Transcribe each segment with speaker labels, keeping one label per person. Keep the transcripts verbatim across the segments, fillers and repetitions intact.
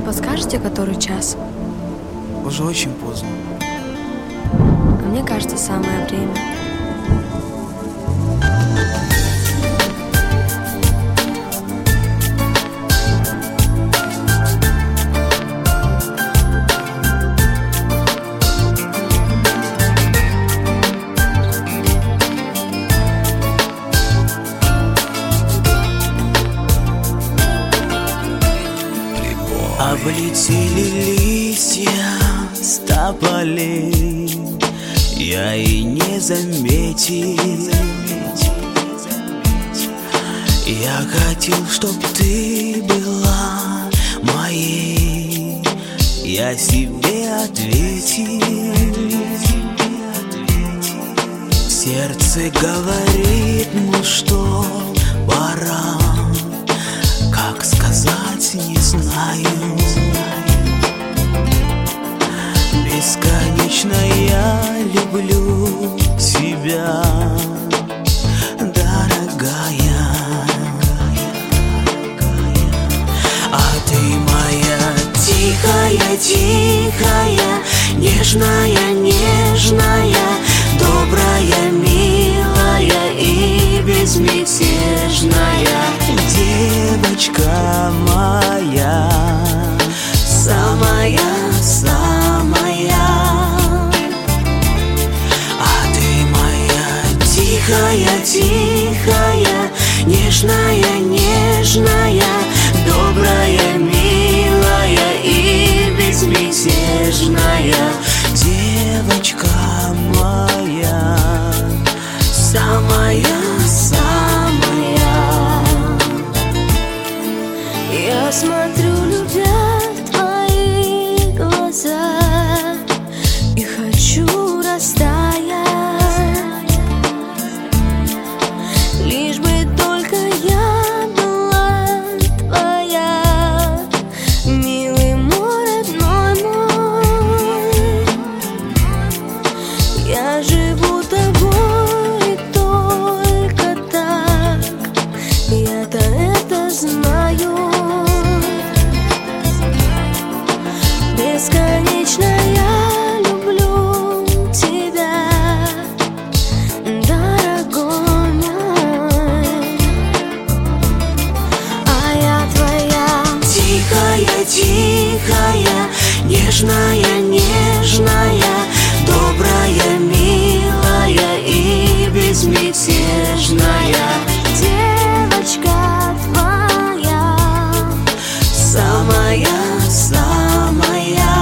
Speaker 1: подскажете, который час?
Speaker 2: Уже очень поздно.
Speaker 1: А мне кажется, самое время.
Speaker 2: Облетели листья с тополей, я и не заметил. Я хотел, чтоб ты была моей, я себе ответил. Сердце говорит, ну что пора, как сказать, не знаю. Бесконечно я люблю тебя, дорогая. А ты моя тихая, тихая, нежная, нежная, добрая, милая и безмятежная девочка моя, самая, самая. А ты моя тихая, тихая, нежная, нежная, добрая, милая и безмятежная девочка моя, самая, самая.
Speaker 3: Я смотрю, любя в твои глаза, и хочу растаять, лишь бы только я была твоя, милый мой, родной мой. Я живу тобой только так, я-то это знаю. Бесконечно я люблю тебя, дорогой мой. А я твоя
Speaker 2: тихая, тихая, нежная, нежная, добрая, милая и безмятежная
Speaker 3: девочка твоя,
Speaker 2: самая, самая.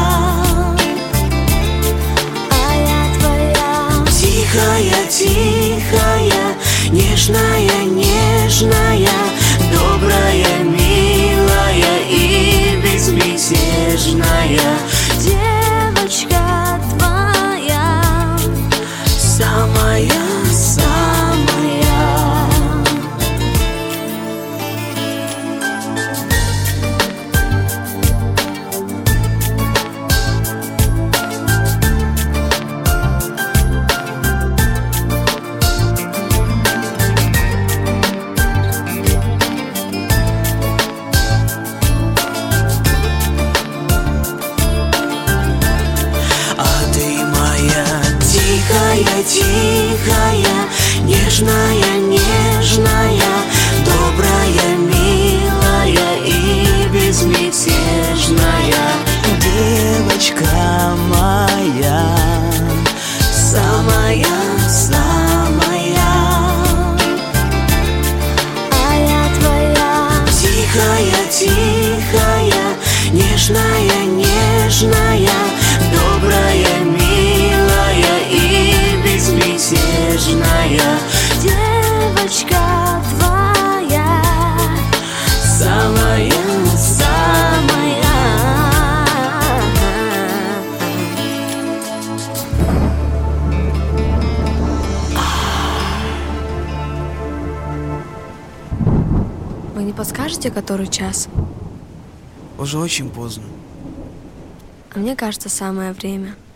Speaker 3: а я твоя
Speaker 2: Тихая, тихая, нежная, нежная, добрая, милая и безмятежная
Speaker 3: девочка твоя,
Speaker 2: самая, самая. Тихая, тихая, нежная, нежная, добрая, милая и безмятежная девочка моя, самая, самая.
Speaker 3: а я твоя
Speaker 2: Тихая, тихая, нежная, нежная, добрая, милая и безмятежная
Speaker 3: девочка твоя,
Speaker 2: самая, самая.
Speaker 1: Вы не подскажете, который час?
Speaker 2: Уже очень поздно.
Speaker 1: А мне кажется, самое время.